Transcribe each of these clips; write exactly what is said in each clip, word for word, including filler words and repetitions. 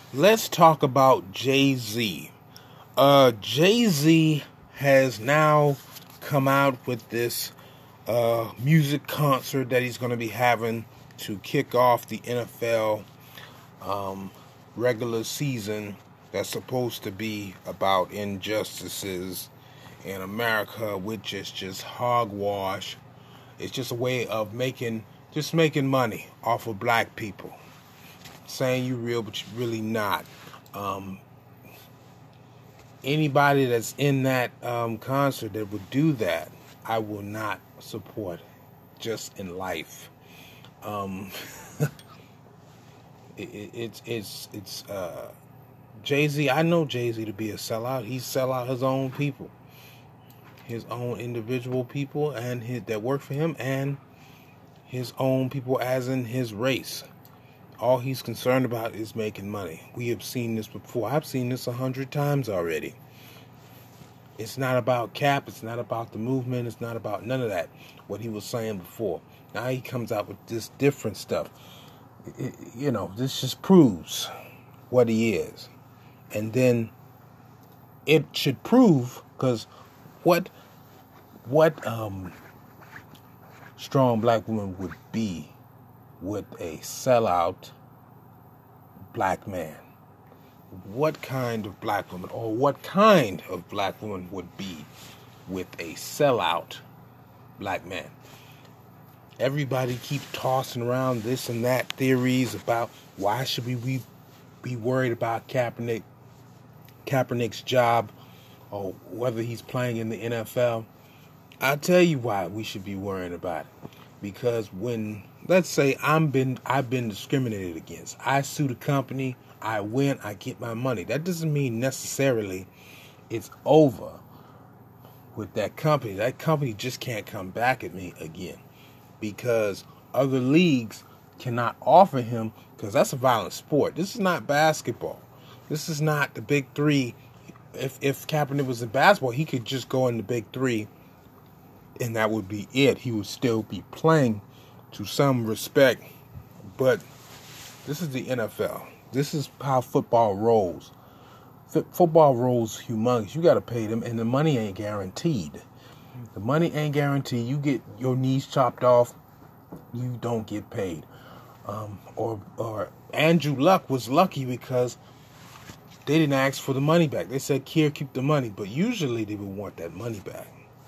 let's talk about Jay-Z. Uh, Jay-Z has now come out with this uh, music concert that he's going to be having to kick off the N F L um, regular season that's supposed to be about injustices in America, which is just hogwash. It's just a way of making, just making money off of black people. Saying you real, but you're really not. Um, anybody that's in that um, concert that would do that, I will not support. Just in life, um, it, it, it's it's it's uh, Jay-Z. I know Jay-Z to be a sellout. He sell out his own people, his own individual people, and his, that work for him, and his own people, as in his race. All he's concerned about is making money. We have seen this before. I've seen this a hundred times already. It's not about Cap. It's not about the movement. It's not about none of that, what he was saying before. Now he comes out with this different stuff. It, you know, this just proves what he is. And then it should prove, because what, what um, strong black woman would be with a sellout black man? What kind of black woman, or what kind of black woman would be with a sellout black man? Everybody keep tossing around this and that theories about why should we be, be worried about Kaepernick, Kaepernick's job, or whether he's playing in the N F L. I'll tell you why we should be worrying about it. Because when, let's say I'm been I've been discriminated against, I sue the company, I win, I get my money. That doesn't mean necessarily it's over with that company. That company just can't come back at me again, because other leagues cannot offer him, because that's a violent sport. This is not basketball. This is not the big three. If if Kaepernick was in basketball, he could just go in the big three, and that would be it. He would still be playing to some respect. But this is the N F L. This is how football rolls. F- football rolls humongous. You got to pay them, and the money ain't guaranteed. The money ain't guaranteed. You get your knees chopped off, you don't get paid. Um, or, or Andrew Luck was lucky because they didn't ask for the money back. They said, "Here, keep the money." But usually they would want that money back.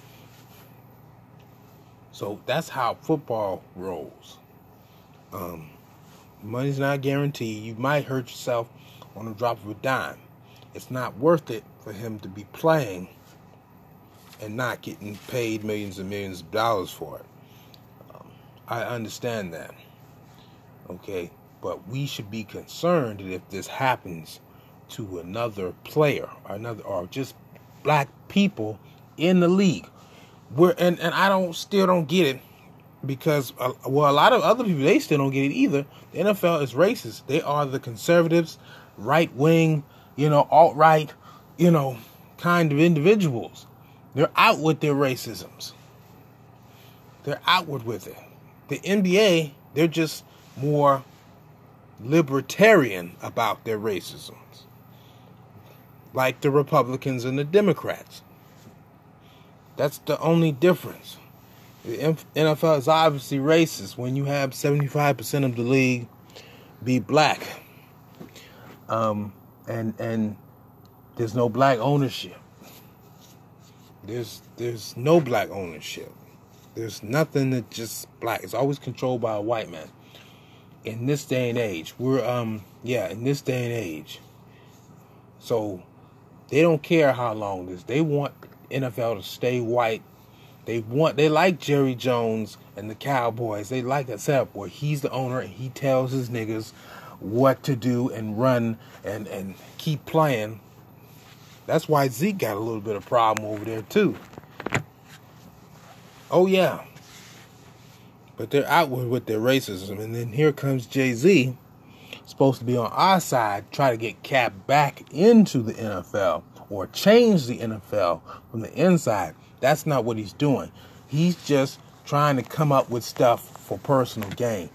So that's how football rolls. Um, money's not guaranteed. You might hurt yourself on the drop of a dime. It's not worth it for him to be playing and not getting paid millions and millions of dollars for it. Um, I understand that. Okay, but we should be concerned that if this happens to another player, or another, or just black people in the league. We're, and, and I don't still don't get it, because uh, well, a lot of other people, they still don't get it either. The N F L is racist. They are the conservatives, right wing, you know, alt right, you know, kind of individuals. They're out with their racisms. They're outward with it. The N B A, they're just more libertarian about their racisms, like the Republicans and the Democrats. That's the only difference. The N F L is obviously racist when you have seventy-five percent of the league be black. Um, and and there's no black ownership. There's there's no black ownership. There's nothing that just black. It's always controlled by a white man. In this day and age, we're um yeah, in this day and age. So they don't care how long this. They want N F L to stay white. They want, they like Jerry Jones and the Cowboys. They like that setup where he's the owner and he tells his niggas what to do and run and, and keep playing. That's why Zeke got a little bit of problem over there too. Oh yeah. But they're outward with their racism. And then here comes Jay-Z, supposed to be on our side, try to get Cap back into the N F L or change the N F L from the inside. That's not what he's doing. He's just trying to come up with stuff for personal gain.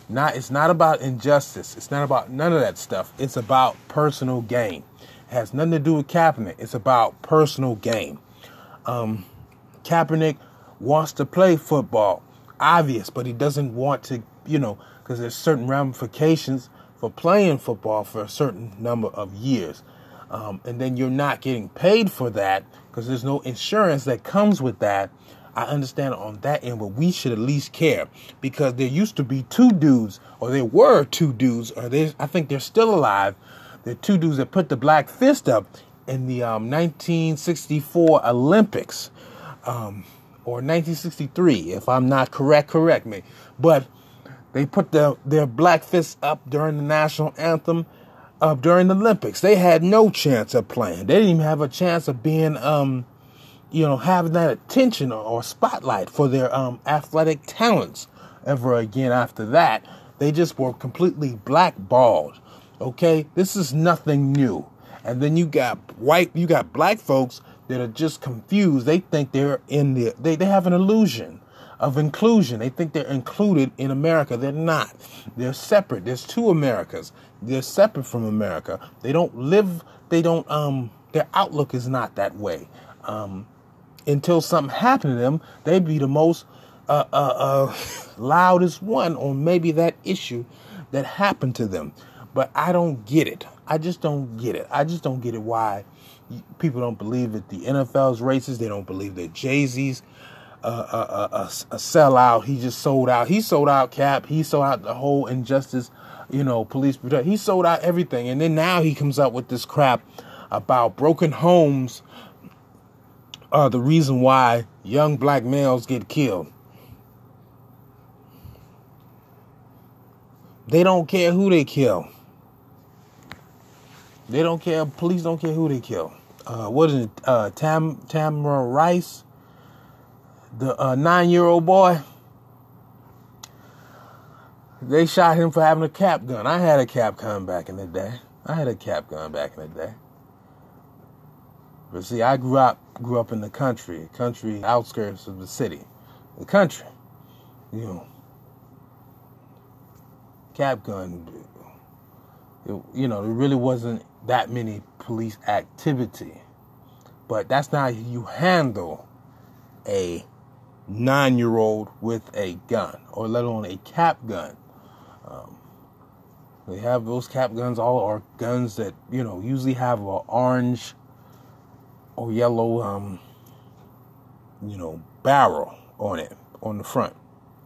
Not, it's not about injustice. It's not about none of that stuff. It's about personal gain. It has nothing to do with Kaepernick. It's about personal gain. Um, Kaepernick wants to play football, obvious, but he doesn't want to, you know, because there's certain ramifications for playing football for a certain number of years. Um, and then you're not getting paid for that because there's no insurance that comes with that. I understand on that end, but we should at least care, because there used to be two dudes, or there were two dudes, or there's, I think they're still alive. There are two dudes that put the black fist up in the um, nineteen sixty-four Olympics, um, or nineteen sixty-three, if I'm not correct, correct me. But they put the, their black fists up during the national anthem, uh, during the Olympics. They had no chance of playing. They didn't even have a chance of being, um, you know, having that attention or, or spotlight for their um, athletic talents ever again after that. They just were completely blackballed. Okay, this is nothing new. And then you got white, you got black folks that are just confused. They think they're in the, they, they have an illusion of inclusion. They think they're included in America. They're not. They're separate. There's two Americas. They're separate from America. They don't live, they don't, um, their outlook is not that way. Um, until something happened to them, they'd be the most uh, uh, uh, loudest one on maybe that issue that happened to them. But I don't get it. I just don't get it. I just don't get it why people don't believe that the N F L is racist. They don't believe that Jay-Z's uh, a, a, a, a sellout. He just sold out. He sold out Cap. He sold out the whole injustice, you know, police brutality. He sold out everything. And then now he comes up with this crap about broken homes are the reason why young black males get killed. They don't care who they kill. They don't care. Police don't care who they kill. Uh, what is it? Uh, Tam Tamra Rice, the uh, nine-year-old boy. They shot him for having a cap gun. I had a cap gun back in the day. I had a cap gun back in the day. But see, I grew up grew up in the country, country outskirts of the city, the country. You know, cap gun. It, you know, there really wasn't that many police activity, but that's not how you handle a nine-year-old with a gun, or let alone a cap gun. Um, they have those cap guns, all are guns that, you know, usually have an orange or yellow, um, you know, barrel on it, on the front.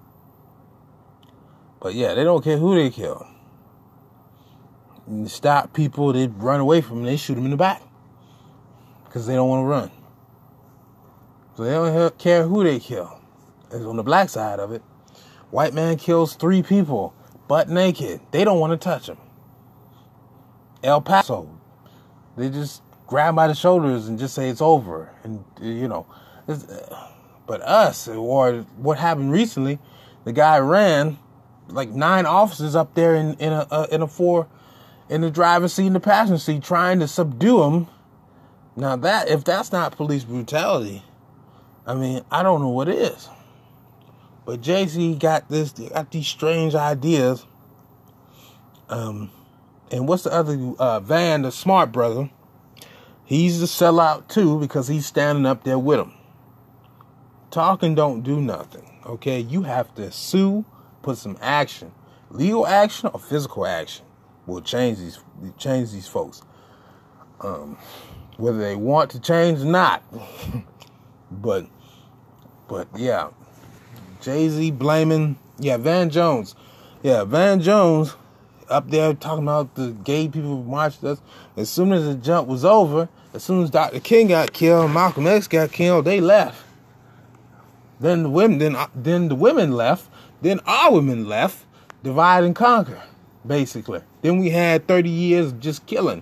But yeah, they don't care who they kill. And to stop people, they run away from them, they shoot them in the back. Because they don't want to run. So they don't care who they kill. It's on the black side of it. White man kills three people, butt naked. They don't want to touch him. El Paso, they just grab by the shoulders and just say it's over. And, you know, it's, but us, or what happened recently, the guy ran, like nine officers up there in, in a uh, in a four, in the driver's seat and the passenger seat, trying to subdue him. Now that, if that's not police brutality, I mean, I don't know what is. But Jay-Z got this, got these strange ideas. Um, and what's the other, uh, Van, the smart brother, he's the sellout too, because he's standing up there with him. Talking don't do nothing, okay? You have to sue, put some action. Legal action or physical action will change these, change these folks. Um, whether they want to change or not. but, but yeah. Jay-Z blaming, yeah, Van Jones. Yeah, Van Jones up there talking about the gay people who marched us. As soon as the jump was over, as soon as Doctor King got killed, Malcolm X got killed, they left. Then the women, then then the women left. Then our women left. Divide and conquer, basically. Then we had thirty years of just killing.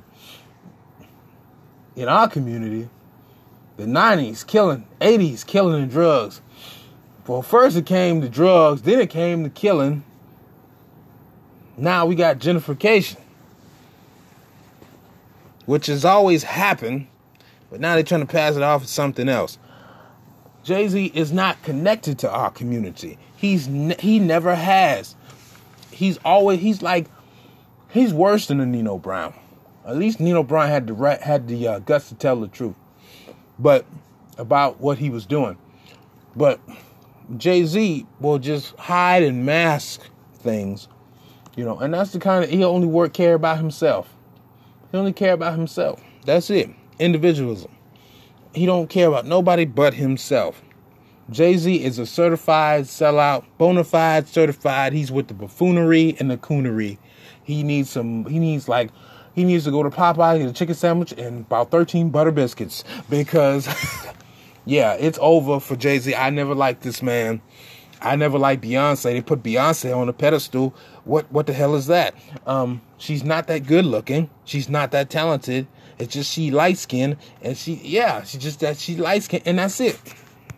In our community, the nineties killing, eighties killing and drugs. Well, first it came to drugs, then it came to killing. Now we got gentrification, which has always happened, but now they're trying to pass it off as something else. Jay-Z is not connected to our community. He's ne- he never has. he's always he's like he's worse than a Nino Brown. At least Nino Brown had the had the uh, guts to tell the truth, but about what he was doing. But Jay-Z will just hide and mask things, you know, and that's the kind of, he only work care about himself. He only care about himself. That's it. Individualism. He don't care about nobody but himself. Jay-Z is a certified sellout, bona fide certified. He's with the buffoonery and the coonery. He needs some, he needs like, he needs to go to Popeye, get a chicken sandwich and about thirteen butter biscuits because yeah, it's over for Jay-Z. I never liked this man. I never liked Beyonce. They put Beyonce on a pedestal. What what the hell is that? Um, she's not that good looking. She's not that talented. It's just she light skinned and she yeah, she just that she light skinned and that's it.